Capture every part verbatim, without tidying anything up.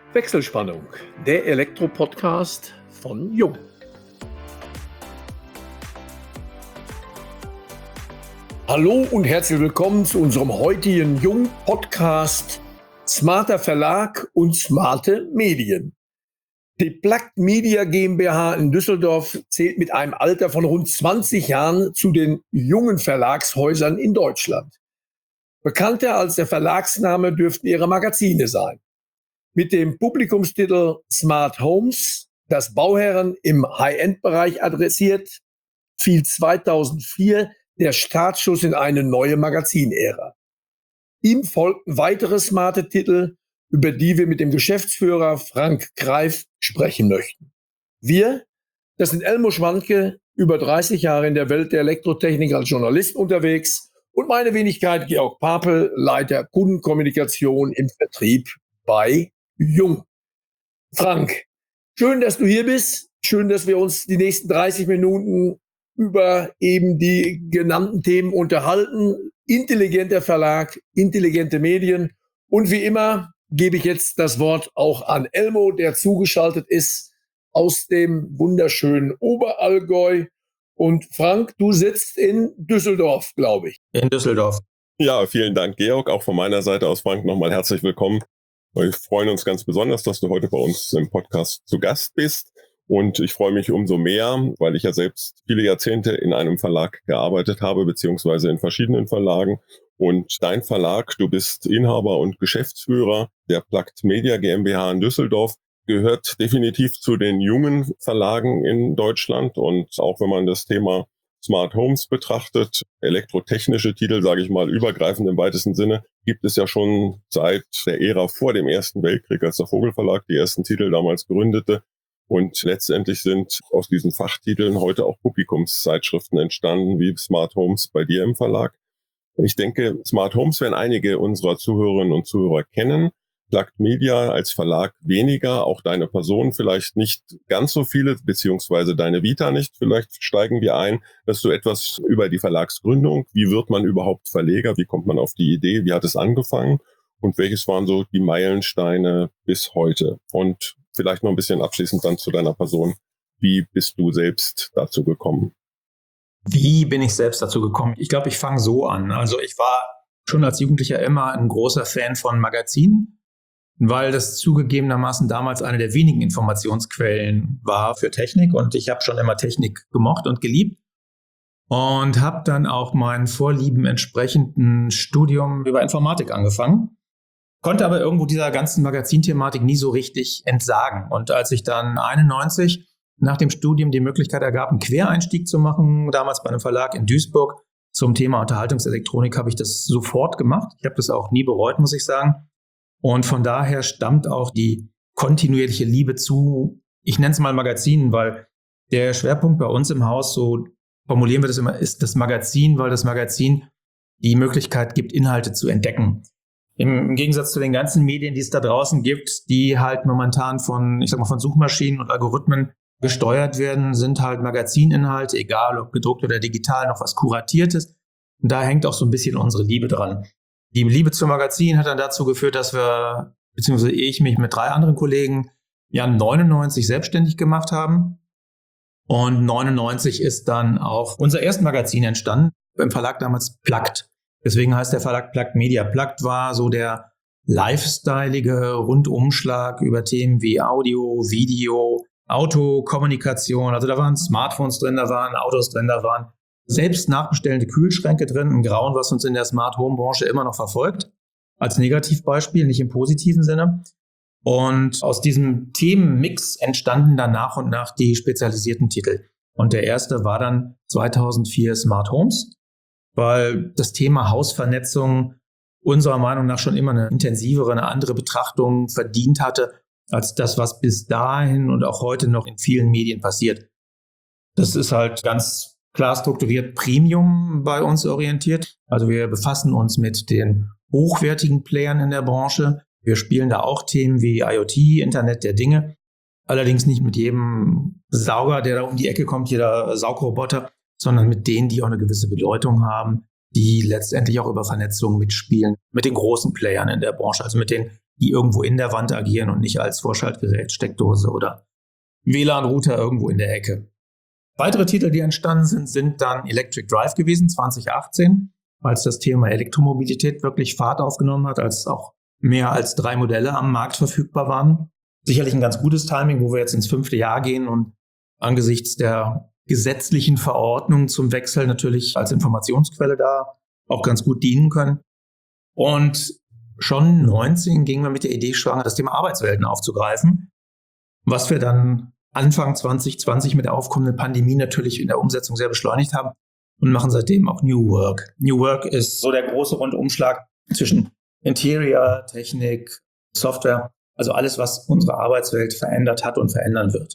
Wechselspannung, der Elektro-Podcast von Jung. Hallo und herzlich willkommen zu unserem heutigen Jung-Podcast Smarter Verlag und smarte Medien. Die Plugged Media GmbH in Düsseldorf zählt mit einem Alter von rund zwanzig Jahren zu den jungen Verlagshäusern in Deutschland. Bekannter als der Verlagsname dürften ihre Magazine sein. Mit dem Publikumstitel Smart Homes, das Bauherren im High-End-Bereich adressiert, fiel zweitausendvier der Startschuss in eine neue Magazinära. Ihm folgten weitere smarte Titel, über die wir mit dem Geschäftsführer Frank Greif sprechen möchten. Wir, das sind Elmo Schwanke, über dreißig Jahre in der Welt der Elektrotechnik als Journalist unterwegs, und meine Wenigkeit Georg Papel, Leiter Kundenkommunikation im Vertrieb bei Jung. Frank, schön, dass du hier bist. Schön, dass wir uns die nächsten dreißig Minuten über eben die genannten Themen unterhalten. Intelligenter Verlag, intelligente Medien. Und wie immer gebe ich jetzt das Wort auch an Elmo, der zugeschaltet ist aus dem wunderschönen Oberallgäu. Und Frank, du sitzt in Düsseldorf, glaube ich. In Düsseldorf. Ja, vielen Dank, Georg. Auch von meiner Seite aus, Frank, nochmal herzlich willkommen. Wir freuen uns ganz besonders, dass du heute bei uns im Podcast zu Gast bist. Und ich freue mich umso mehr, weil ich ja selbst viele Jahrzehnte in einem Verlag gearbeitet habe, beziehungsweise in verschiedenen Verlagen. Und dein Verlag, du bist Inhaber und Geschäftsführer der Plugged Media GmbH in Düsseldorf, gehört definitiv zu den jungen Verlagen in Deutschland. Und auch wenn man das Thema Smart Homes betrachtet, elektrotechnische Titel, sage ich mal, übergreifend im weitesten Sinne, gibt es ja schon seit der Ära vor dem Ersten Weltkrieg, als der Vogel Verlag die ersten Titel damals gründete. Und letztendlich sind aus diesen Fachtiteln heute auch Publikumszeitschriften entstanden, wie Smart Homes bei dir im Verlag. Ich denke, Smart Homes werden einige unserer Zuhörerinnen und Zuhörer kennen. Plugged Media als Verlag weniger, auch deine Person vielleicht nicht ganz so viele, beziehungsweise deine Vita nicht. Vielleicht steigen wir ein, dass du etwas über die Verlagsgründung, wie wird man überhaupt Verleger, wie kommt man auf die Idee, wie hat es angefangen und welches waren so die Meilensteine bis heute? Und vielleicht noch ein bisschen abschließend dann zu deiner Person. Wie bist du selbst dazu gekommen? Wie bin ich selbst dazu gekommen? Ich glaube, ich fange so an. Also ich war schon als Jugendlicher immer ein großer Fan von Magazinen, weil das zugegebenermaßen damals eine der wenigen Informationsquellen war für Technik. Und ich habe schon immer Technik gemocht und geliebt. Und habe dann auch mein Vorlieben entsprechenden Studium über Informatik angefangen. Konnte aber irgendwo dieser ganzen Magazinthematik nie so richtig entsagen. Und als ich dann einundneunzig nach dem Studium die Möglichkeit ergab, einen Quereinstieg zu machen, damals bei einem Verlag in Duisburg zum Thema Unterhaltungselektronik, habe ich das sofort gemacht. Ich habe das auch nie bereut, muss ich sagen. Und von daher stammt auch die kontinuierliche Liebe zu, ich nenne es mal Magazinen, weil der Schwerpunkt bei uns im Haus, so formulieren wir das immer, ist das Magazin, weil das Magazin die Möglichkeit gibt, Inhalte zu entdecken. Im, Im Gegensatz zu den ganzen Medien, die es da draußen gibt, die halt momentan von, ich sag mal, von Suchmaschinen und Algorithmen gesteuert werden, sind halt Magazininhalte, egal ob gedruckt oder digital, noch was Kuratiertes. Und da hängt auch so ein bisschen unsere Liebe dran. Die Liebe zum Magazin hat dann dazu geführt, dass wir, beziehungsweise ich mich mit drei anderen Kollegen, ja neunundneunzig selbstständig gemacht haben. Und neunundneunzig ist dann auch unser erstes Magazin entstanden, im Verlag damals Plugged. Deswegen heißt der Verlag Plugged Media. Plugged war so der lifestyleige Rundumschlag über Themen wie Audio, Video, Auto, Kommunikation. Also da waren Smartphones drin, da waren Autos drin, da waren selbst nachbestellende Kühlschränke drin, ein Grauen, was uns in der Smart Home Branche immer noch verfolgt. Als Negativbeispiel, nicht im positiven Sinne. Und aus diesem Themenmix entstanden dann nach und nach die spezialisierten Titel. Und der erste war dann zweitausendvier Smart Homes, weil das Thema Hausvernetzung unserer Meinung nach schon immer eine intensivere, eine andere Betrachtung verdient hatte, als das, was bis dahin und auch heute noch in vielen Medien passiert. Das ist halt ganz klar strukturiert Premium bei uns orientiert. Also wir befassen uns mit den hochwertigen Playern in der Branche. Wir spielen da auch Themen wie IoT, Internet der Dinge. Allerdings nicht mit jedem Sauger, der da um die Ecke kommt, jeder Saugroboter, sondern mit denen, die auch eine gewisse Bedeutung haben, die letztendlich auch über Vernetzung mitspielen, mit den großen Playern in der Branche, also mit den die irgendwo in der Wand agieren und nicht als Vorschaltgerät, Steckdose oder W L A N-Router irgendwo in der Ecke. Weitere Titel, die entstanden sind, sind dann Electric Drive gewesen, zwanzig achtzehn, als das Thema Elektromobilität wirklich Fahrt aufgenommen hat, als auch mehr als drei Modelle am Markt verfügbar waren. Sicherlich ein ganz gutes Timing, wo wir jetzt ins fünfte Jahr gehen und angesichts der gesetzlichen Verordnung zum Wechsel natürlich als Informationsquelle da auch ganz gut dienen können. Und schon neunzehn gingen wir mit der Idee schwanger, das Thema Arbeitswelten aufzugreifen, was wir dann Anfang zwanzig zwanzig mit der aufkommenden Pandemie natürlich in der Umsetzung sehr beschleunigt haben und machen seitdem auch New Work. New Work ist so der große Rundumschlag zwischen Interior, Technik, Software, also alles, was unsere Arbeitswelt verändert hat und verändern wird.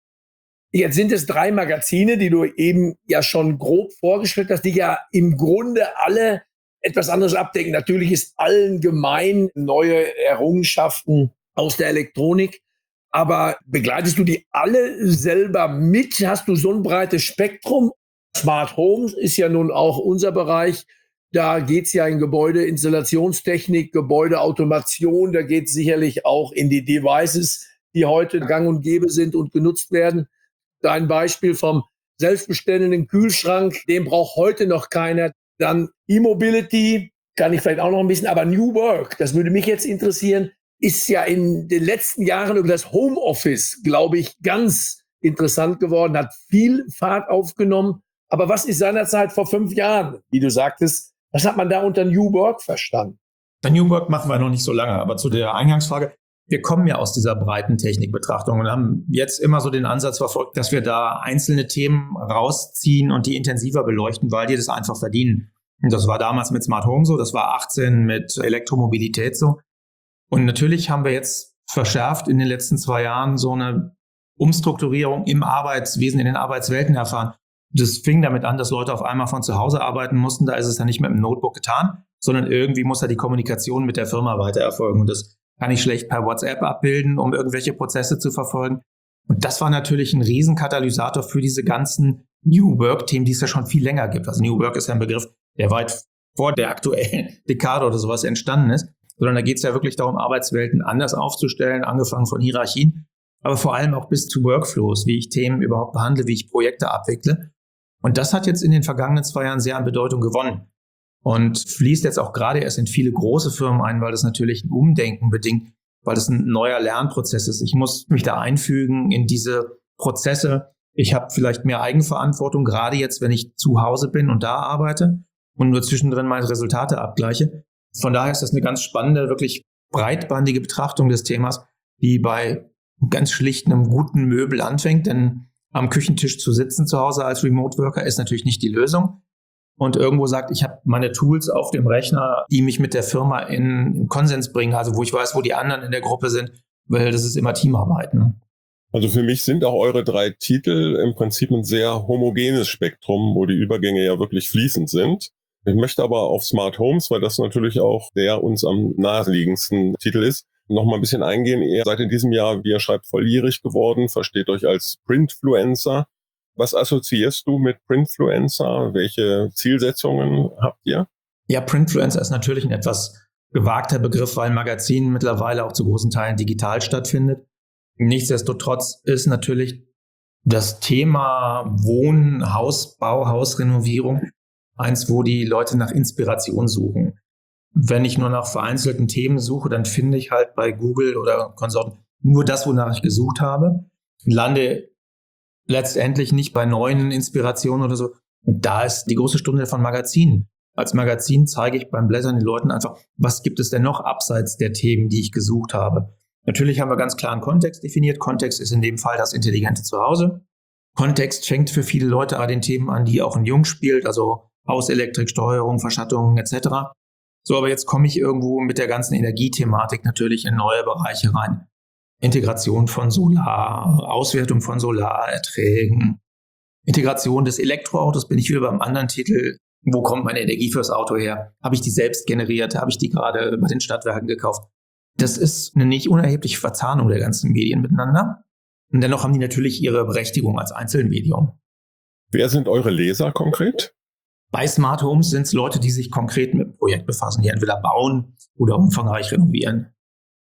Jetzt sind es drei Magazine, die du eben ja schon grob vorgestellt hast, die ja im Grunde alle etwas anderes abdecken. Natürlich ist allen gemein neue Errungenschaften aus der Elektronik. Aber begleitest du die alle selber mit? Hast du so ein breites Spektrum? Smart Homes ist ja nun auch unser Bereich. Da geht's ja in Gebäudeinstallationstechnik, Gebäudeautomation. Da geht's sicherlich auch in die Devices, die heute gang und gäbe sind und genutzt werden. Dein Beispiel vom selbstbestellenden Kühlschrank, den braucht heute noch keiner. Dann E-Mobility, kann ich vielleicht auch noch ein bisschen, aber New Work, das würde mich jetzt interessieren, ist ja in den letzten Jahren über das Homeoffice, glaube ich, ganz interessant geworden, hat viel Fahrt aufgenommen. Aber was ist seinerzeit vor fünf Jahren, wie du sagtest, was hat man da unter New Work verstanden? Bei New Work machen wir noch nicht so lange, aber zu der Eingangsfrage, wir kommen ja aus dieser breiten Technikbetrachtung und haben jetzt immer so den Ansatz verfolgt, dass wir da einzelne Themen rausziehen und die intensiver beleuchten, weil die das einfach verdienen. Und das war damals mit Smart Home so, das war achtzehn mit Elektromobilität so. Und natürlich haben wir jetzt verschärft in den letzten zwei Jahren so eine Umstrukturierung im Arbeitswesen, in den Arbeitswelten erfahren. Das fing damit an, dass Leute auf einmal von zu Hause arbeiten mussten. Da ist es ja nicht mit dem Notebook getan, sondern irgendwie muss ja die Kommunikation mit der Firma weiter erfolgen. Und das kann ich schlecht per WhatsApp abbilden, um irgendwelche Prozesse zu verfolgen. Und das war natürlich ein Riesenkatalysator für diese ganzen New Work-Themen, die es ja schon viel länger gibt. Also New Work ist ja ein Begriff, der weit vor der aktuellen Dekade oder sowas entstanden ist. Sondern da geht es ja wirklich darum, Arbeitswelten anders aufzustellen, angefangen von Hierarchien, aber vor allem auch bis zu Workflows, wie ich Themen überhaupt behandle, wie ich Projekte abwickle. Und das hat jetzt in den vergangenen zwei Jahren sehr an Bedeutung gewonnen und fließt jetzt auch gerade erst in viele große Firmen ein, weil das natürlich ein Umdenken bedingt, weil das ein neuer Lernprozess ist. Ich muss mich da einfügen in diese Prozesse. Ich habe vielleicht mehr Eigenverantwortung, gerade jetzt, wenn ich zu Hause bin und da arbeite und nur zwischendrin meine Resultate abgleiche. Von daher ist das eine ganz spannende, wirklich breitbandige Betrachtung des Themas, die bei ganz schlicht einem guten Möbel anfängt, denn am Küchentisch zu sitzen zu Hause als Remote-Worker ist natürlich nicht die Lösung. Und irgendwo sagt, ich habe meine Tools auf dem Rechner, die mich mit der Firma in, in Konsens bringen, also wo ich weiß, wo die anderen in der Gruppe sind, weil das ist immer Teamarbeit. Ne? Also für mich sind auch eure drei Titel im Prinzip ein sehr homogenes Spektrum, wo die Übergänge ja wirklich fließend sind. Ich möchte aber auf Smart Homes, weil das natürlich auch der uns am naheliegendsten Titel ist, noch mal ein bisschen eingehen. Ihr seid in diesem Jahr, wie ihr schreibt, volljährig geworden, versteht euch als Printfluencer. Was assoziierst du mit Printfluencer? Welche Zielsetzungen habt ihr? Ja, Printfluencer ist natürlich ein etwas gewagter Begriff, weil ein Magazin mittlerweile auch zu großen Teilen digital stattfindet. Nichtsdestotrotz ist natürlich das Thema Wohnen, Hausbau, Hausrenovierung eins, wo die Leute nach Inspiration suchen. Wenn ich nur nach vereinzelten Themen suche, dann finde ich halt bei Google oder Konsorten nur das, wonach ich gesucht habe, lande letztendlich nicht bei neuen Inspirationen oder so. Und da ist die große Stunde von Magazinen. Als Magazin zeige ich beim Blättern den Leuten einfach, was gibt es denn noch abseits der Themen, die ich gesucht habe. Natürlich haben wir ganz klar einen Kontext definiert. Kontext ist in dem Fall das intelligente Zuhause. Kontext fängt für viele Leute an den Themen an, die auch ein Jung spielt, also Hauselektrik, Steuerung, Verschattung et cetera. So, aber jetzt komme ich irgendwo mit der ganzen Energiethematik natürlich in neue Bereiche rein. Integration von Solar, Auswertung von Solarerträgen, Integration des Elektroautos, bin ich wieder beim anderen Titel. Wo kommt meine Energie fürs Auto her? Habe ich die selbst generiert? Habe ich die gerade bei den Stadtwerken gekauft? Das ist eine nicht unerhebliche Verzahnung der ganzen Medien miteinander. Und dennoch haben die natürlich ihre Berechtigung als Einzelmedium. Wer sind eure Leser konkret? Bei Smart Homes sind es Leute, die sich konkret mit dem Projekt befassen, die entweder bauen oder umfangreich renovieren.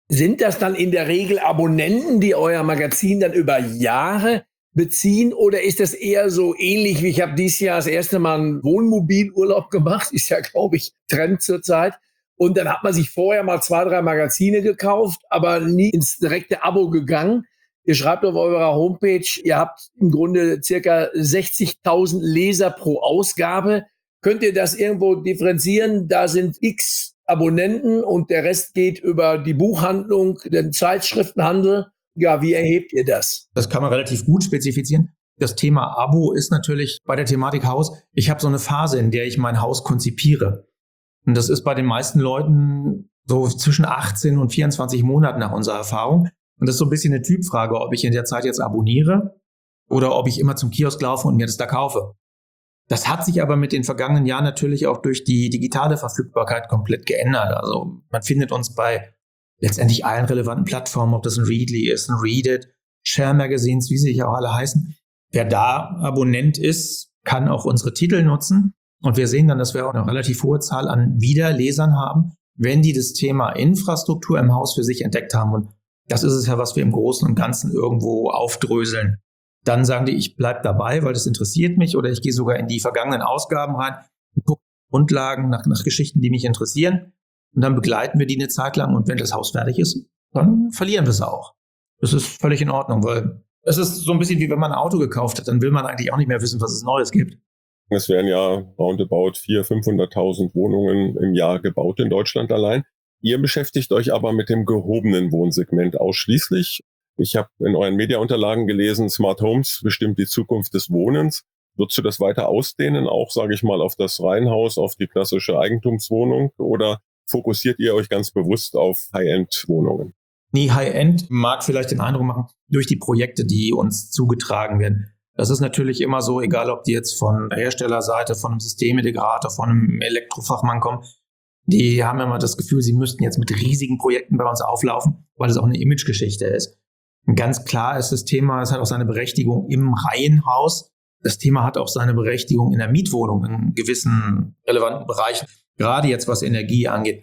Sind das dann in der Regel Abonnenten, die euer Magazin dann über Jahre beziehen, oder ist das eher so ähnlich wie ich habe dieses Jahr das erste Mal einen Wohnmobilurlaub gemacht, ist ja, glaube ich, Trend zurzeit. Und dann hat man sich vorher mal zwei, drei Magazine gekauft, aber nie ins direkte Abo gegangen. Ihr schreibt auf eurer Homepage, ihr habt im Grunde circa sechzigtausend Leser pro Ausgabe. Könnt ihr das irgendwo differenzieren? Da sind x Abonnenten und der Rest geht über die Buchhandlung, den Zeitschriftenhandel. Ja, wie erhebt ihr das? Das kann man relativ gut spezifizieren. Das Thema Abo ist natürlich bei der Thematik Haus. Ich habe so eine Phase, in der ich mein Haus konzipiere. Und das ist bei den meisten Leuten so zwischen achtzehn und vierundzwanzig Monaten nach unserer Erfahrung. Und das ist so ein bisschen eine Typfrage, ob ich in der Zeit jetzt abonniere oder ob ich immer zum Kiosk laufe und mir das da kaufe. Das hat sich aber mit den vergangenen Jahren natürlich auch durch die digitale Verfügbarkeit komplett geändert. Also man findet uns bei letztendlich allen relevanten Plattformen, ob das ein Readly ist, ein Readit, Share Magazines, wie sie sich auch alle heißen. Wer da Abonnent ist, kann auch unsere Titel nutzen. Und wir sehen dann, dass wir auch eine relativ hohe Zahl an Wiederlesern haben, wenn die das Thema Infrastruktur im Haus für sich entdeckt haben. Und das ist es ja, was wir im Großen und Ganzen irgendwo aufdröseln. Dann sagen die, ich bleib dabei, weil das interessiert mich, oder ich gehe sogar in die vergangenen Ausgaben rein und gucke Grundlagen nach, nach Geschichten, die mich interessieren. Und dann begleiten wir die eine Zeit lang. Und wenn das Haus fertig ist, dann verlieren wir es auch. Das ist völlig in Ordnung, weil es ist so ein bisschen wie wenn man ein Auto gekauft hat. Dann will man eigentlich auch nicht mehr wissen, was es Neues gibt. Es werden ja roundabout vierhunderttausend, fünfhunderttausend Wohnungen im Jahr gebaut in Deutschland allein. Ihr beschäftigt euch aber mit dem gehobenen Wohnsegment ausschließlich. Ich habe in euren Mediaunterlagen gelesen, Smart Homes bestimmt die Zukunft des Wohnens. Würdest du das weiter ausdehnen, auch, sage ich mal, auf das Reihenhaus, auf die klassische Eigentumswohnung, oder fokussiert ihr euch ganz bewusst auf High-End-Wohnungen? Nee, High-End mag vielleicht den Eindruck machen, durch die Projekte, die uns zugetragen werden. Das ist natürlich immer so, egal ob die jetzt von der Herstellerseite, von einem Systemintegrator, von einem Elektrofachmann kommen. Die haben immer das Gefühl, sie müssten jetzt mit riesigen Projekten bei uns auflaufen, weil es auch eine Imagegeschichte ist. Und ganz klar ist das Thema, es hat auch seine Berechtigung im Reihenhaus. Das Thema hat auch seine Berechtigung in der Mietwohnung in gewissen relevanten Bereichen, gerade jetzt was Energie angeht.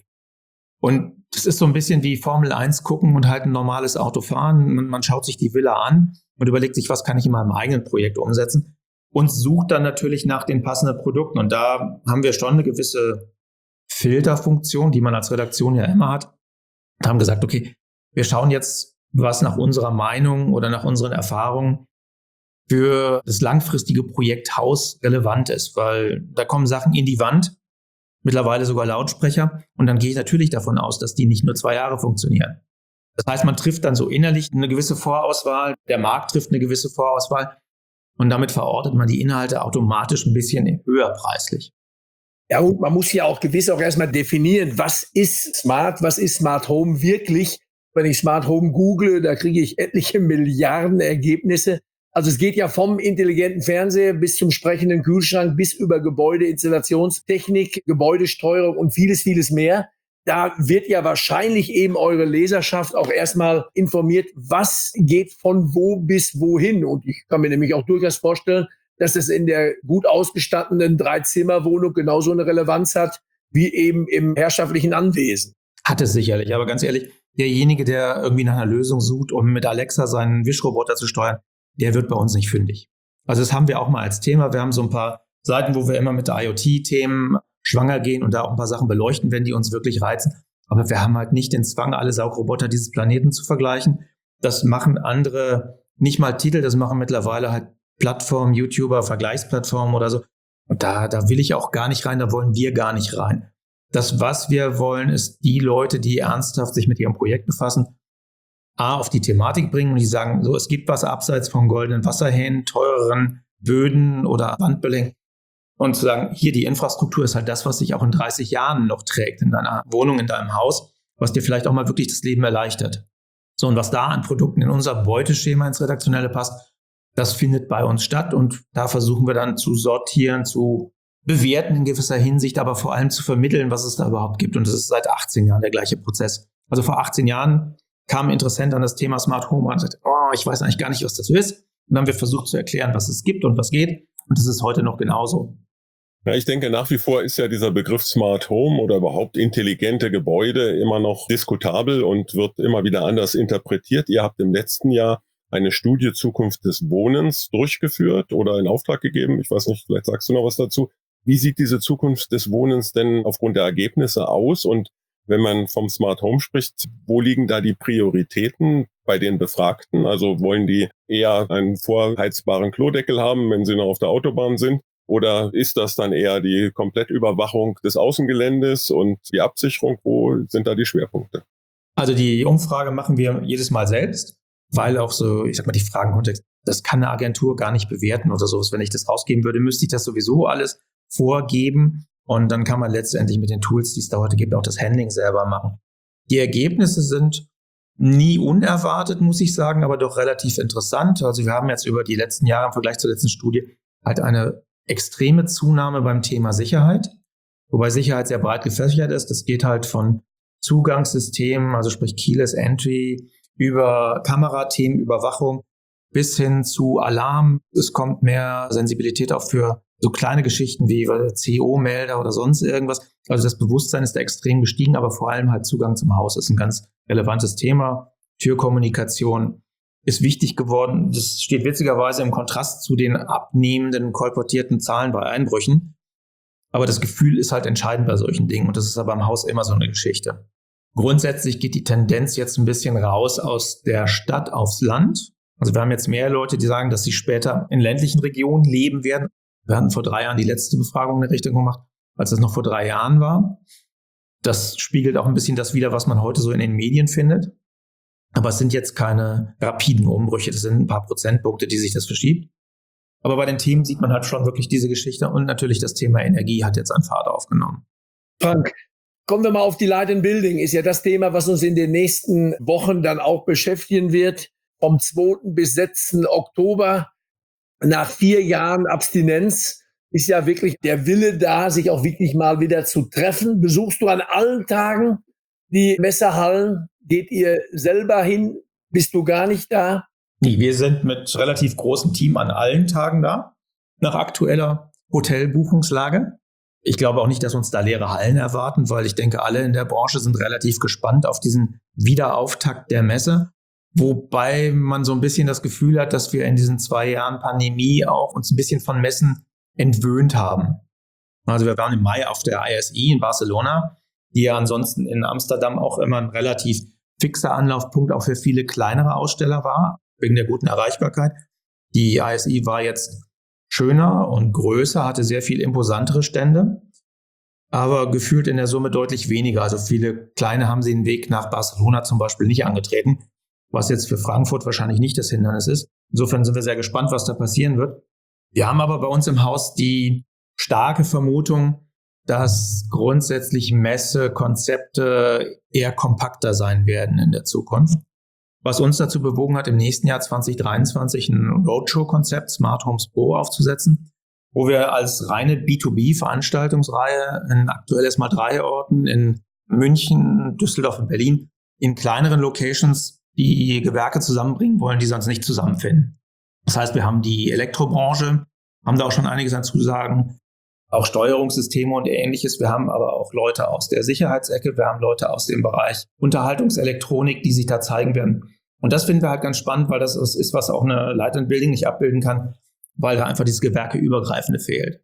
Und das ist so ein bisschen wie Formel eins gucken und halt ein normales Auto fahren. Man, man schaut sich die Villa an und überlegt sich, was kann ich in meinem eigenen Projekt umsetzen, und sucht dann natürlich nach den passenden Produkten. Und da haben wir schon eine gewisse Filterfunktion, die man als Redaktion ja immer hat. Wir haben gesagt, okay, wir schauen jetzt, was nach unserer Meinung oder nach unseren Erfahrungen für das langfristige Projekt Haus relevant ist, weil da kommen Sachen in die Wand, mittlerweile sogar Lautsprecher, und dann gehe ich natürlich davon aus, dass die nicht nur zwei Jahre funktionieren. Das heißt, man trifft dann so innerlich eine gewisse Vorauswahl, der Markt trifft eine gewisse Vorauswahl und damit verortet man die Inhalte automatisch ein bisschen höher preislich. Ja, und man muss ja auch gewiss auch erstmal definieren, was ist Smart, was ist Smart Home wirklich. Wenn ich Smart Home google, da kriege ich etliche Milliarden Ergebnisse. Also es geht ja vom intelligenten Fernseher bis zum sprechenden Kühlschrank, bis über Gebäudeinstallationstechnik, Gebäudesteuerung und vieles, vieles mehr. Da wird ja wahrscheinlich eben eure Leserschaft auch erstmal informiert, was geht von wo bis wohin. Und ich kann mir nämlich auch durchaus vorstellen, dass es in der gut ausgestatteten Dreizimmerwohnung genauso eine Relevanz hat, wie eben im herrschaftlichen Anwesen. Hat es sicherlich, aber ganz ehrlich, derjenige, der irgendwie nach einer Lösung sucht, um mit Alexa seinen Wischroboter zu steuern, der wird bei uns nicht fündig. Also das haben wir auch mal als Thema. Wir haben so ein paar Seiten, wo wir immer mit I O T-Themen schwanger gehen und da auch ein paar Sachen beleuchten, wenn die uns wirklich reizen. Aber wir haben halt nicht den Zwang, alle Saugroboter dieses Planeten zu vergleichen. Das machen andere, nicht mal Titel, das machen mittlerweile halt Plattformen, YouTuber, Vergleichsplattformen oder so. Und da, da will ich auch gar nicht rein, da wollen wir gar nicht rein. Das, was wir wollen, ist die Leute, die ernsthaft sich mit ihrem Projekt befassen, A, auf die Thematik bringen und die sagen, so, es gibt was abseits von goldenen Wasserhähnen, teureren Böden oder Wandbelägen. Und zu sagen, hier die Infrastruktur ist halt das, was sich auch in dreißig Jahren noch trägt in deiner Wohnung, in deinem Haus, was dir vielleicht auch mal wirklich das Leben erleichtert. So, und was da an Produkten in unser Beuteschema ins Redaktionelle passt, das findet bei uns statt und da versuchen wir dann zu sortieren, zu bewerten in gewisser Hinsicht, aber vor allem zu vermitteln, was es da überhaupt gibt. Und das ist seit achtzehn Jahren der gleiche Prozess. Also vor achtzehn Jahren kam ein Interessent an das Thema Smart Home und sagte, oh, ich weiß eigentlich gar nicht, was das ist. Und dann haben wir versucht zu erklären, was es gibt und was geht. Und das ist heute noch genauso. Ja, ich denke, nach wie vor ist ja dieser Begriff Smart Home oder überhaupt intelligente Gebäude immer noch diskutabel und wird immer wieder anders interpretiert. Ihr habt im letzten Jahr eine Studie Zukunft des Wohnens durchgeführt oder in Auftrag gegeben. Ich weiß nicht, vielleicht sagst du noch was dazu. Wie sieht diese Zukunft des Wohnens denn aufgrund der Ergebnisse aus? Und wenn man vom Smart Home spricht, wo liegen da die Prioritäten bei den Befragten? Also wollen die eher einen vorheizbaren Klodeckel haben, wenn sie noch auf der Autobahn sind? Oder ist das dann eher die Komplettüberwachung des Außengeländes und die Absicherung? Wo sind da die Schwerpunkte? Also die Umfrage machen wir jedes Mal selbst, weil auch so, ich sag mal, die Fragenkontext, das kann eine Agentur gar nicht bewerten oder sowas. Wenn ich das rausgeben würde, müsste ich das sowieso alles vorgeben. Und dann kann man letztendlich mit den Tools, die es da heute gibt, auch das Handling selber machen. Die Ergebnisse sind nie unerwartet, muss ich sagen, aber doch relativ interessant. Also wir haben jetzt über die letzten Jahre im Vergleich zur letzten Studie halt eine extreme Zunahme beim Thema Sicherheit, wobei Sicherheit sehr breit gefächert ist. Das geht halt von Zugangssystemen, also sprich Keyless Entry, über Kamerathemen, Überwachung bis hin zu Alarm. Es kommt mehr Sensibilität auch für so kleine Geschichten wie C O-Melder oder sonst irgendwas. Also das Bewusstsein ist da extrem gestiegen, aber vor allem halt Zugang zum Haus ist ein ganz relevantes Thema. Türkommunikation ist wichtig geworden. Das steht witzigerweise im Kontrast zu den abnehmenden, kolportierten Zahlen bei Einbrüchen. Aber das Gefühl ist halt entscheidend bei solchen Dingen. Und das ist aber im Haus immer so eine Geschichte. Grundsätzlich geht die Tendenz jetzt ein bisschen raus aus der Stadt aufs Land. Also wir haben jetzt mehr Leute, die sagen, dass sie später in ländlichen Regionen leben werden. Wir hatten vor drei Jahren die letzte Befragung in der Richtung gemacht, als es noch vor drei Jahren war. Das spiegelt auch ein bisschen das wider, was man heute so in den Medien findet. Aber es sind jetzt keine rapiden Umbrüche, das sind ein paar Prozentpunkte, die sich das verschiebt. Aber bei den Themen sieht man halt schon wirklich diese Geschichte und natürlich das Thema Energie hat jetzt an Fahrt aufgenommen. Frank, kommen wir mal auf die Light and Building. Ist ja das Thema, was uns in den nächsten Wochen dann auch beschäftigen wird. Vom zweiten bis sechsten Oktober, nach vier Jahren Abstinenz, ist ja wirklich der Wille da, sich auch wirklich mal wieder zu treffen. Besuchst du an allen Tagen die Messehallen? Geht ihr selber hin? Bist du gar nicht da? Nee, wir sind mit relativ großem Team an allen Tagen da, nach aktueller Hotelbuchungslage. Ich glaube auch nicht, dass uns da leere Hallen erwarten, weil ich denke, alle in der Branche sind relativ gespannt auf diesen Wiederauftakt der Messe. Wobei man so ein bisschen das Gefühl hat, dass wir in diesen zwei Jahren Pandemie auch uns ein bisschen von Messen entwöhnt haben. Also wir waren im Mai auf der I S E in Barcelona, die ja ansonsten in Amsterdam auch immer ein relativ fixer Anlaufpunkt auch für viele kleinere Aussteller war, wegen der guten Erreichbarkeit. Die I S E war jetzt schöner und größer, hatte sehr viel imposantere Stände, aber gefühlt in der Summe deutlich weniger. Also viele kleine haben sie den Weg nach Barcelona zum Beispiel nicht angetreten, was jetzt für Frankfurt wahrscheinlich nicht das Hindernis ist. Insofern sind wir sehr gespannt, was da passieren wird. Wir haben aber bei uns im Haus die starke Vermutung, dass grundsätzlich Messekonzepte eher kompakter sein werden in der Zukunft. Was uns dazu bewogen hat, im nächsten Jahr zwanzig dreiundzwanzig ein Roadshow-Konzept Smart Homes Pro aufzusetzen, wo wir als reine B zwei B-Veranstaltungsreihe in aktuell erstmal drei Orten, in München, Düsseldorf und Berlin, in kleineren Locations die Gewerke zusammenbringen wollen, die sonst nicht zusammenfinden. Das heißt, wir haben die Elektrobranche, haben da auch schon einiges an Zusagen, auch Steuerungssysteme und Ähnliches. Wir haben aber auch Leute aus der Sicherheitsecke, wir haben Leute aus dem Bereich Unterhaltungselektronik, die sich da zeigen werden. Und das finden wir halt ganz spannend, weil das ist, was auch eine Light and Building nicht abbilden kann, weil da einfach dieses Gewerkeübergreifende fehlt.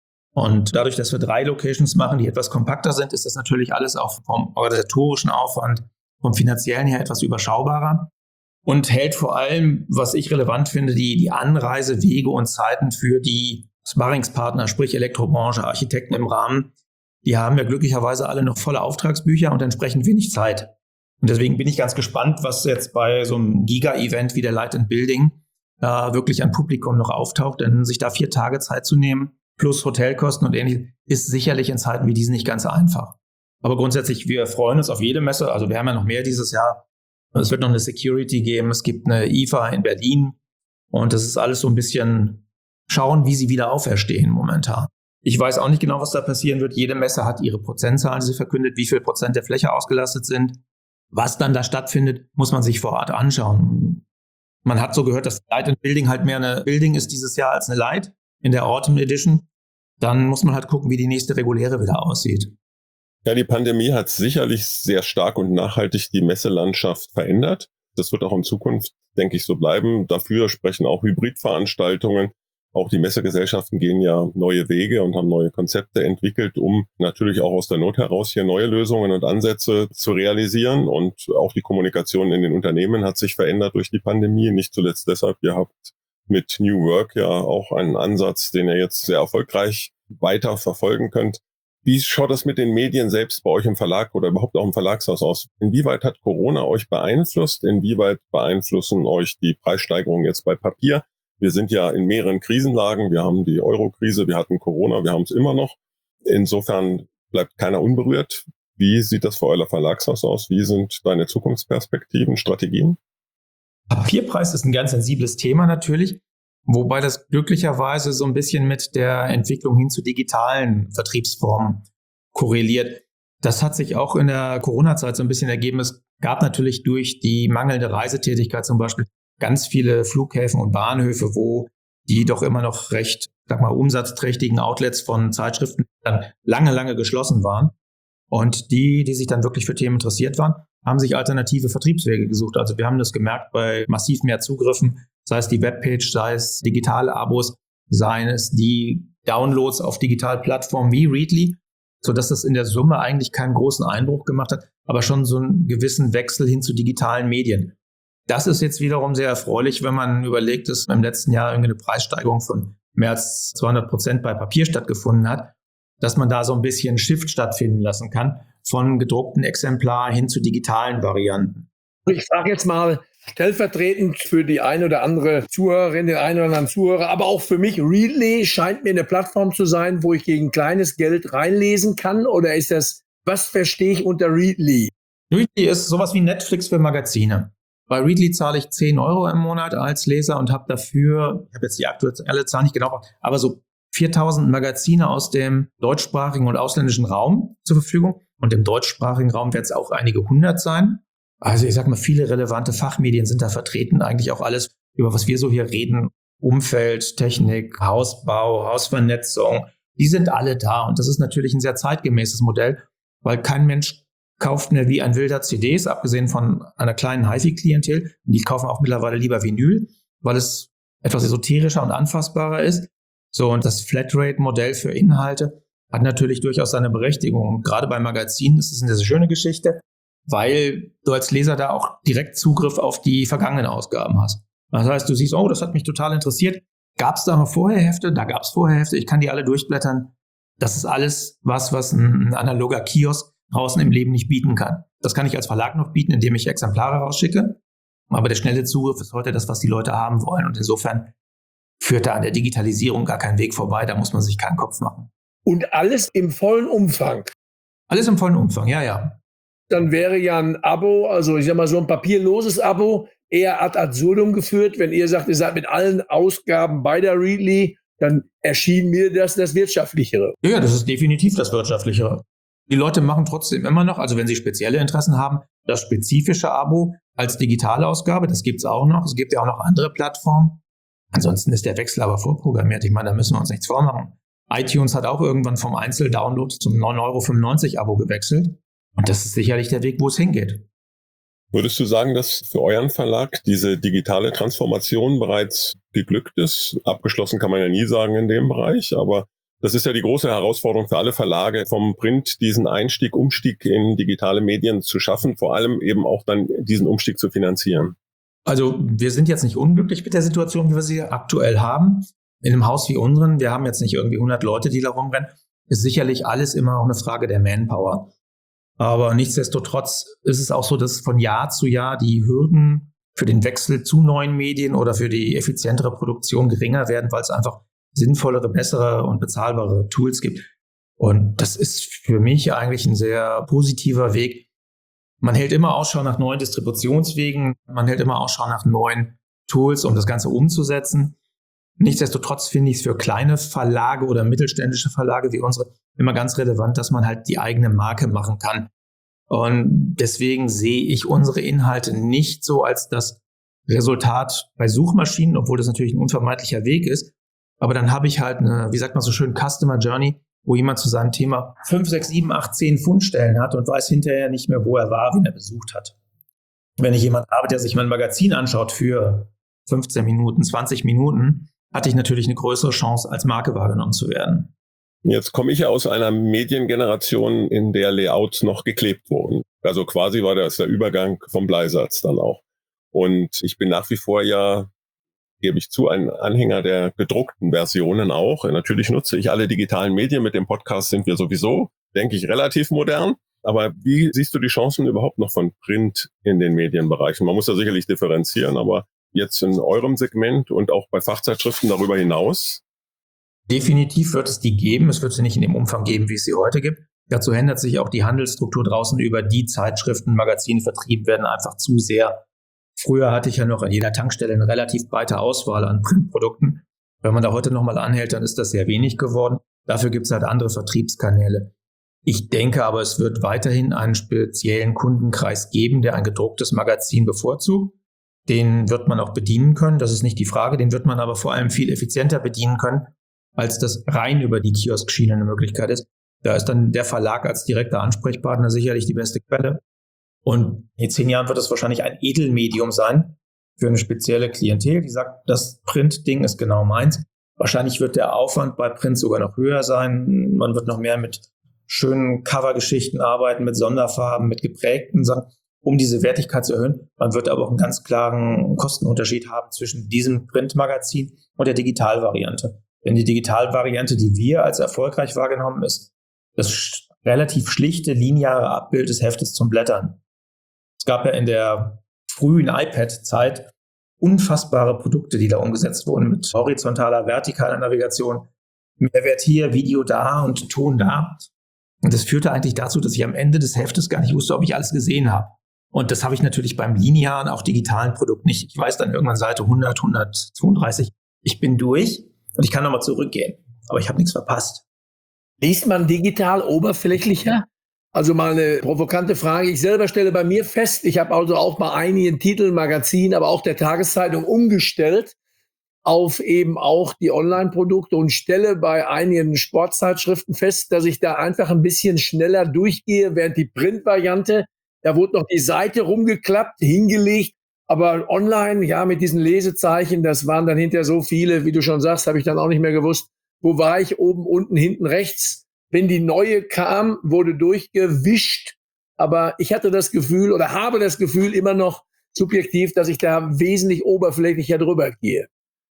Und dadurch, dass wir drei Locations machen, die etwas kompakter sind, ist das natürlich alles auch vom organisatorischen Aufwand, vom finanziellen her etwas überschaubarer und hält vor allem, was ich relevant finde, die, die Anreisewege und Zeiten für die Sparringspartner, sprich Elektrobranche, Architekten im Rahmen. Die haben ja glücklicherweise alle noch volle Auftragsbücher und entsprechend wenig Zeit. Und deswegen bin ich ganz gespannt, was jetzt bei so einem Giga-Event wie der Light and Building da wirklich an Publikum noch auftaucht. Denn sich da vier Tage Zeit zu nehmen, plus Hotelkosten und ähnliches, ist sicherlich in Zeiten wie diesen nicht ganz einfach. Aber grundsätzlich, wir freuen uns auf jede Messe. Also wir haben ja noch mehr dieses Jahr. Es wird noch eine Security geben. Es gibt eine I F A in Berlin. Und das ist alles so ein bisschen schauen, wie sie wieder auferstehen momentan. Ich weiß auch nicht genau, was da passieren wird. Jede Messe hat ihre Prozentzahlen, die sie verkündet, wie viel Prozent der Fläche ausgelastet sind. Was dann da stattfindet, muss man sich vor Ort anschauen. Man hat so gehört, dass Light and Building halt mehr eine Building ist dieses Jahr als eine Light in der Autumn Edition. dann muss man halt gucken, wie die nächste reguläre wieder aussieht. Ja, die Pandemie hat sicherlich sehr stark und nachhaltig die Messelandschaft verändert. Das wird auch in Zukunft, denke ich, so bleiben. Dafür sprechen auch Hybridveranstaltungen. Auch die Messegesellschaften gehen ja neue Wege und haben neue Konzepte entwickelt, um natürlich auch aus der Not heraus hier neue Lösungen und Ansätze zu realisieren. Und auch die Kommunikation in den Unternehmen hat sich verändert durch die Pandemie. Nicht zuletzt deshalb, ihr habt mit New Work ja auch einen Ansatz, den ihr jetzt sehr erfolgreich weiter verfolgen könnt. Wie schaut das mit den Medien selbst bei euch im Verlag oder überhaupt auch im Verlagshaus aus? Inwieweit hat Corona euch beeinflusst? Inwieweit beeinflussen euch die Preissteigerungen jetzt bei Papier? Wir sind ja in mehreren Krisenlagen. Wir haben die Euro-Krise, wir hatten Corona, wir haben es immer noch. Insofern bleibt keiner unberührt. Wie sieht das für euer Verlagshaus aus? Wie sind deine Zukunftsperspektiven, Strategien? Papierpreis ist ein ganz sensibles Thema natürlich, wobei das glücklicherweise so ein bisschen mit der Entwicklung hin zu digitalen Vertriebsformen korreliert. Das hat sich auch in der Corona-Zeit so ein bisschen ergeben. Es gab natürlich durch die mangelnde Reisetätigkeit zum Beispiel ganz viele Flughäfen und Bahnhöfe, wo die doch immer noch recht, sag mal, umsatzträchtigen Outlets von Zeitschriften dann lange, lange geschlossen waren. Und die, die sich dann wirklich für Themen interessiert waren, haben sich alternative Vertriebswege gesucht. Also wir haben das gemerkt bei massiv mehr Zugriffen, sei es die Webpage, sei es digitale Abos, seien es die Downloads auf Digitalplattformen wie Readly, sodass das in der Summe eigentlich keinen großen Einbruch gemacht hat, aber schon so einen gewissen Wechsel hin zu digitalen Medien. Das ist jetzt wiederum sehr erfreulich, wenn man überlegt, dass im letzten Jahr irgendwie eine Preissteigerung von mehr als zweihundert Prozent bei Papier stattgefunden hat, dass man da so ein bisschen Shift stattfinden lassen kann von gedruckten Exemplaren hin zu digitalen Varianten. Ich frage jetzt mal stellvertretend für die eine oder andere Zuhörerin, den einen oder anderen Zuhörer, aber auch für mich, Readly scheint mir eine Plattform zu sein, wo ich gegen kleines Geld reinlesen kann, oder ist das, was verstehe ich unter Readly? Readly ist sowas wie Netflix für Magazine. Bei Readly zahle ich zehn Euro im Monat als Leser und habe dafür, ich habe jetzt die aktuelle Zahl nicht genau, aber so viertausend Magazine aus dem deutschsprachigen und ausländischen Raum zur Verfügung. Und im deutschsprachigen Raum wird es auch einige hundert sein. Also ich sage mal, viele relevante Fachmedien sind da vertreten. Eigentlich auch alles, über was wir so hier reden. Umfeld, Technik, Hausbau, Hausvernetzung. Die sind alle da. Und das ist natürlich ein sehr zeitgemäßes Modell, weil kein Mensch kauft mehr wie ein wilder C Ds, abgesehen von einer kleinen HiFi-Klientel. Die kaufen auch mittlerweile lieber Vinyl, weil es etwas esoterischer und anfassbarer ist. So, und das Flatrate-Modell für Inhalte hat natürlich durchaus seine Berechtigung. Und gerade bei Magazinen ist es eine sehr schöne Geschichte, weil du als Leser da auch direkt Zugriff auf die vergangenen Ausgaben hast. Das heißt, du siehst, oh, das hat mich total interessiert. Gab es da noch vorher Hefte? Da gab es vorher Hefte. Ich kann die alle durchblättern. Das ist alles was, was ein, ein analoger Kiosk draußen im Leben nicht bieten kann. Das kann ich als Verlag noch bieten, indem ich Exemplare rausschicke. Aber der schnelle Zugriff ist heute das, was die Leute haben wollen. Und insofern führt da an der Digitalisierung gar kein Weg vorbei. Da muss man sich keinen Kopf machen. Und alles im vollen Umfang? Alles im vollen Umfang, ja, ja. Dann wäre ja ein Abo, also ich sag mal so ein papierloses Abo, eher ad absurdum geführt. Wenn ihr sagt, ihr seid mit allen Ausgaben bei der Readly, dann erschien mir das das Wirtschaftlichere. Ja, das ist definitiv das Wirtschaftlichere. Die Leute machen trotzdem immer noch, also wenn sie spezielle Interessen haben, das spezifische Abo als digitale Ausgabe, das gibt es auch noch. Es gibt ja auch noch andere Plattformen. Ansonsten ist der Wechsel aber vorprogrammiert. Ich meine, da müssen wir uns nichts vormachen. iTunes hat auch irgendwann vom Einzeldownload zum neun Euro fünfundneunzig Abo gewechselt. Und das ist sicherlich der Weg, wo es hingeht. Würdest du sagen, dass für euren Verlag diese digitale Transformation bereits geglückt ist? Abgeschlossen kann man ja nie sagen in dem Bereich, aber das ist ja die große Herausforderung für alle Verlage, vom Print diesen Einstieg, Umstieg in digitale Medien zu schaffen, vor allem eben auch dann diesen Umstieg zu finanzieren. Also wir sind jetzt nicht unglücklich mit der Situation, wie wir sie aktuell haben. In einem Haus wie unseren, wir haben jetzt nicht irgendwie hundert Leute, die da rumrennen, ist sicherlich alles immer auch eine Frage der Manpower. Aber nichtsdestotrotz ist es auch so, dass von Jahr zu Jahr die Hürden für den Wechsel zu neuen Medien oder für die effizientere Produktion geringer werden, weil es einfach sinnvollere, bessere und bezahlbare Tools gibt. Und das ist für mich eigentlich ein sehr positiver Weg. Man hält immer Ausschau nach neuen Distributionswegen, man hält immer Ausschau nach neuen Tools, um das Ganze umzusetzen. Nichtsdestotrotz finde ich es für kleine Verlage oder mittelständische Verlage wie unsere immer ganz relevant, dass man halt die eigene Marke machen kann. Und deswegen sehe ich unsere Inhalte nicht so als das Resultat bei Suchmaschinen, obwohl das natürlich ein unvermeidlicher Weg ist, Aber dann habe ich halt eine, wie sagt man so schön, Customer Journey, wo jemand zu seinem Thema fünf, sechs, sieben, acht, zehn Fundstellen hat und weiß hinterher nicht mehr, wo er war, wen er besucht hat. Wenn ich jemanden habe, der sich mein Magazin anschaut für fünfzehn Minuten, zwanzig Minuten, hatte ich natürlich eine größere Chance, als Marke wahrgenommen zu werden. Jetzt komme ich ja aus einer Mediengeneration, in der Layouts noch geklebt wurden. Also quasi war das der Übergang vom Bleisatz dann auch. Und ich bin nach wie vor ja, gebe ich zu, ein Anhänger der gedruckten Versionen auch. Natürlich nutze ich alle digitalen Medien. Mit dem Podcast sind wir sowieso, denke ich, relativ modern. Aber wie siehst du die Chancen überhaupt noch von Print in den Medienbereichen? Man muss da sicherlich differenzieren, aber jetzt in eurem Segment und auch bei Fachzeitschriften darüber hinaus? Definitiv wird es die geben. Es wird sie nicht in dem Umfang geben, wie es sie heute gibt. Dazu ändert sich auch die Handelsstruktur draußen über die Zeitschriften, Magazine, Vertrieb werden einfach zu sehr. Früher hatte ich ja noch an jeder Tankstelle eine relativ breite Auswahl an Printprodukten. Wenn man da heute nochmal anhält, dann ist das sehr wenig geworden. Dafür gibt es halt andere Vertriebskanäle. Ich denke aber, es wird weiterhin einen speziellen Kundenkreis geben, der ein gedrucktes Magazin bevorzugt. Den wird man auch bedienen können, das ist nicht die Frage. Den wird man aber vor allem viel effizienter bedienen können, als das rein über die Kioskschiene eine Möglichkeit ist. Da ist dann der Verlag als direkter Ansprechpartner sicherlich die beste Quelle. Und in zehn Jahren wird es wahrscheinlich ein Edelmedium sein für eine spezielle Klientel, die sagt, das Print-Ding ist genau meins. Wahrscheinlich wird der Aufwand bei Print sogar noch höher sein. Man wird noch mehr mit schönen Covergeschichten arbeiten, mit Sonderfarben, mit geprägten Sachen, um diese Wertigkeit zu erhöhen. Man wird aber auch einen ganz klaren Kostenunterschied haben zwischen diesem Printmagazin und der Digitalvariante. Denn die Digitalvariante, die wir als erfolgreich wahrgenommen, ist das relativ schlichte, lineare Abbild des Heftes zum Blättern. Es gab ja in der frühen iPad-Zeit unfassbare Produkte, die da umgesetzt wurden mit horizontaler, vertikaler Navigation. Mehrwert hier, Video da und Ton da. Und das führte eigentlich dazu, dass ich am Ende des Heftes gar nicht wusste, ob ich alles gesehen habe. Und das habe ich natürlich beim linearen, auch digitalen Produkt nicht. Ich weiß dann irgendwann Seite hundert, hundertzweiunddreißig, ich bin durch und ich kann nochmal zurückgehen. Aber ich habe nichts verpasst. Liest man digital oberflächlicher? Also mal eine provokante Frage. Ich selber stelle bei mir fest, ich habe also auch bei einigen Titeln, Magazinen, aber auch der Tageszeitung umgestellt auf eben auch die Online-Produkte und stelle bei einigen Sportzeitschriften fest, dass ich da einfach ein bisschen schneller durchgehe, während die Print-Variante, da wurde noch die Seite rumgeklappt, hingelegt, aber online, ja, mit diesen Lesezeichen, das waren dann hinterher so viele, wie du schon sagst, habe ich dann auch nicht mehr gewusst, wo war ich, oben, unten, hinten, rechts. Wenn die neue kam, wurde durchgewischt, aber ich hatte das Gefühl oder habe das Gefühl immer noch subjektiv, dass ich da wesentlich oberflächlicher drüber gehe.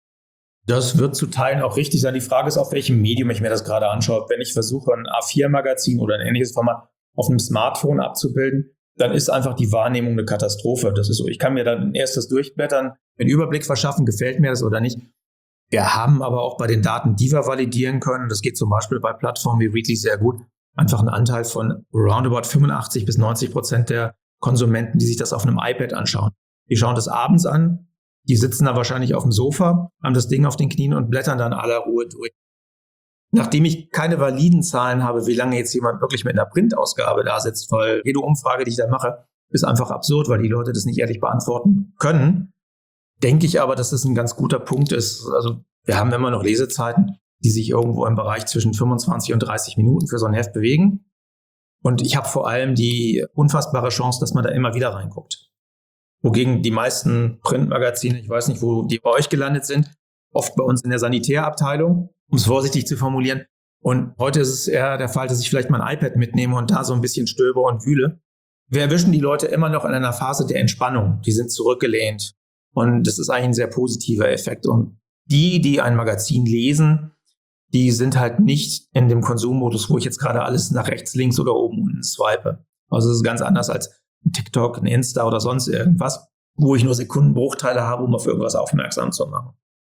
Das wird zu Teilen auch richtig sein. Die Frage ist, auf welchem Medium ich mir das gerade anschaue. Wenn ich versuche, ein A vier Magazin oder ein ähnliches Format auf einem Smartphone abzubilden, dann ist einfach die Wahrnehmung eine Katastrophe. Das ist so. Ich kann mir dann erst das durchblättern, einen Überblick verschaffen, gefällt mir das oder nicht. Wir haben aber auch bei den Daten, die wir validieren können, das geht zum Beispiel bei Plattformen wie Readly sehr gut, einfach einen Anteil von roundabout fünfundachtzig bis neunzig Prozent der Konsumenten, die sich das auf einem iPad anschauen. Die schauen das abends an, die sitzen da wahrscheinlich auf dem Sofa, haben das Ding auf den Knien und blättern dann aller Ruhe durch. Nachdem ich keine validen Zahlen habe, wie lange jetzt jemand wirklich mit einer Printausgabe da sitzt, weil jede Umfrage, die ich da mache, ist einfach absurd, weil die Leute das nicht ehrlich beantworten können, denke ich aber, dass das ein ganz guter Punkt ist. Also wir haben immer noch Lesezeiten, die sich irgendwo im Bereich zwischen fünfundzwanzig und dreißig Minuten für so ein Heft bewegen. Und ich habe vor allem die unfassbare Chance, dass man da immer wieder reinguckt. Wogegen die meisten Printmagazine, ich weiß nicht, wo die bei euch gelandet sind, oft bei uns in der Sanitärabteilung, um es vorsichtig zu formulieren. Und heute ist es eher der Fall, dass ich vielleicht mein iPad mitnehme und da so ein bisschen stöbe und wühle. Wir erwischen die Leute immer noch in einer Phase der Entspannung. Die sind zurückgelehnt. Und das ist eigentlich ein sehr positiver Effekt. Und die, die ein Magazin lesen, die sind halt nicht in dem Konsummodus, wo ich jetzt gerade alles nach rechts, links oder oben unten swipe. Also es ist ganz anders als ein TikTok, ein Insta oder sonst irgendwas, wo ich nur Sekundenbruchteile habe, um auf irgendwas aufmerksam zu machen.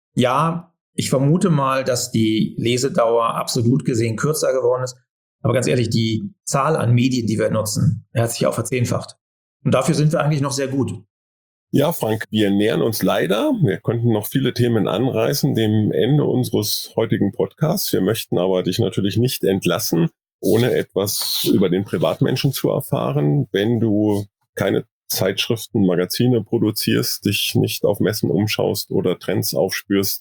Ja, ich vermute mal, dass die Lesedauer absolut gesehen kürzer geworden ist. Aber ganz ehrlich, die Zahl an Medien, die wir nutzen, hat sich auch verzehnfacht. Und dafür sind wir eigentlich noch sehr gut. Ja, Frank, wir nähern uns leider. Wir könnten noch viele Themen anreißen, dem Ende unseres heutigen Podcasts. Wir möchten aber dich natürlich nicht entlassen, ohne etwas über den Privatmenschen zu erfahren. Wenn du keine Zeitschriften, Magazine produzierst, dich nicht auf Messen umschaust oder Trends aufspürst,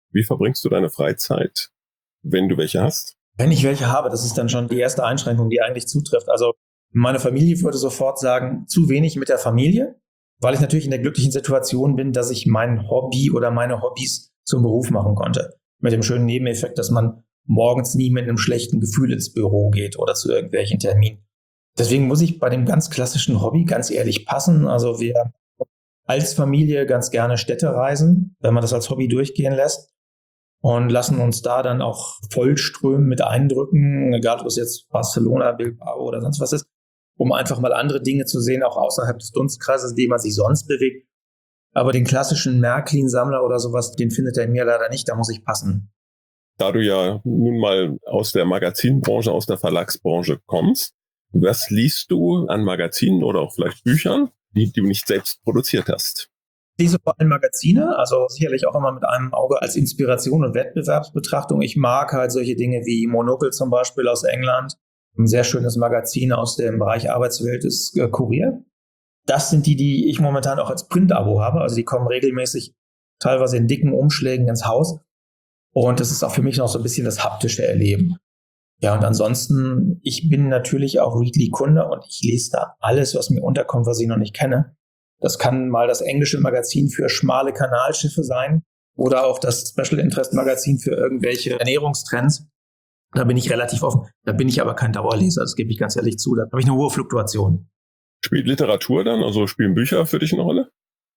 Wie verbringst du deine Freizeit, wenn du welche hast? Wenn ich welche habe, das ist dann schon die erste Einschränkung, die eigentlich zutrifft. Also meine Familie würde sofort sagen, zu wenig mit der Familie, weil ich natürlich in der glücklichen Situation bin, dass ich mein Hobby oder meine Hobbys zum Beruf machen konnte. Mit dem schönen Nebeneffekt, dass man morgens nie mit einem schlechten Gefühl ins Büro geht oder zu irgendwelchen Terminen. Deswegen muss ich bei dem ganz klassischen Hobby ganz ehrlich passen. Also wir als Familie ganz gerne Städte reisen, wenn man das als Hobby durchgehen lässt. Und lassen uns da dann auch vollströmen mit Eindrücken, egal ob es jetzt Barcelona, Bilbao oder sonst was ist, um einfach mal andere Dinge zu sehen, auch außerhalb des Dunstkreises, in dem man sich sonst bewegt. Aber den klassischen Märklin-Sammler oder sowas, den findet er in mir leider nicht, da muss ich passen. Da du ja nun mal aus der Magazinbranche, aus der Verlagsbranche kommst, was liest du an Magazinen oder auch vielleicht Büchern, die du nicht selbst produziert hast? Ich lese vor allem Magazine, also sicherlich auch immer mit einem Auge als Inspiration und Wettbewerbsbetrachtung. Ich mag halt solche Dinge wie Monocle zum Beispiel aus England. Ein sehr schönes Magazin aus dem Bereich Arbeitswelt ist äh, Kurier. Das sind die, die ich momentan auch als Print-Abo habe. Also die kommen regelmäßig teilweise in dicken Umschlägen ins Haus. Und das ist auch für mich noch so ein bisschen das haptische Erleben. Ja, und ansonsten, ich bin natürlich auch Readly-Kunde und ich lese da alles, was mir unterkommt, was ich noch nicht kenne. Das kann mal das englische Magazin für schmale Kanalschiffe sein oder auch das Special Interest Magazin für irgendwelche Ernährungstrends. Da bin ich relativ offen. Da bin ich aber kein Dauerleser, das gebe ich ganz ehrlich zu. Da habe ich eine hohe Fluktuation. Spielt Literatur dann, also spielen Bücher für dich eine Rolle?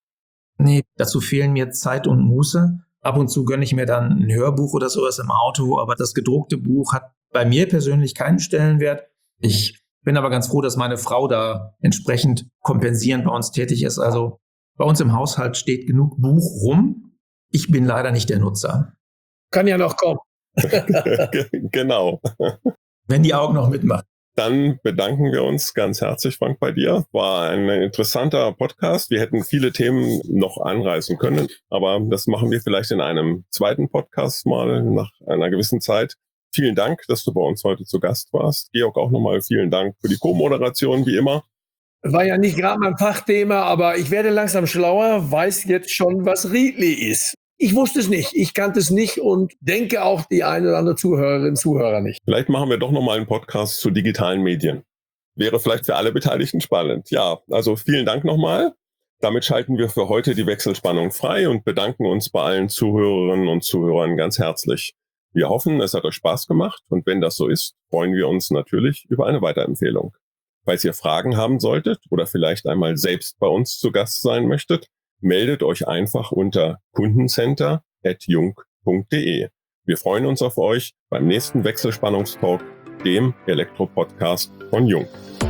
Nee, dazu fehlen mir Zeit und Muße. Ab und zu gönne ich mir dann ein Hörbuch oder sowas im Auto, aber das gedruckte Buch hat bei mir persönlich keinen Stellenwert. Ich bin aber ganz froh, dass meine Frau da entsprechend kompensierend bei uns tätig ist. Also bei uns im Haushalt steht genug Buch rum. Ich bin leider nicht der Nutzer. Kann ja noch kommen. Genau. Wenn die Augen noch mitmachen. Dann bedanken wir uns ganz herzlich, Frank, bei dir. War ein interessanter Podcast. Wir hätten viele Themen noch anreißen können, aber das machen wir vielleicht in einem zweiten Podcast mal nach einer gewissen Zeit. Vielen Dank, dass du bei uns heute zu Gast warst. Georg, auch nochmal vielen Dank für die Co-Moderation, wie immer. War ja nicht gerade mein Fachthema, aber ich werde langsam schlauer, weiß jetzt schon, was Readly ist. Ich wusste es nicht, ich kannte es nicht und denke auch die eine oder andere Zuhörerin, Zuhörer nicht. Vielleicht machen wir doch nochmal einen Podcast zu digitalen Medien. Wäre vielleicht für alle Beteiligten spannend. Ja, also vielen Dank nochmal. Damit schalten wir für heute die Wechselspannung frei und bedanken uns bei allen Zuhörerinnen und Zuhörern ganz herzlich. Wir hoffen, es hat euch Spaß gemacht und wenn das so ist, freuen wir uns natürlich über eine Weiterempfehlung. Falls ihr Fragen haben solltet oder vielleicht einmal selbst bei uns zu Gast sein möchtet, meldet euch einfach unter kundencenter at jung punkt de. Wir freuen uns auf euch beim nächsten Wechselspannungstalk, dem Elektro-Podcast von Jung.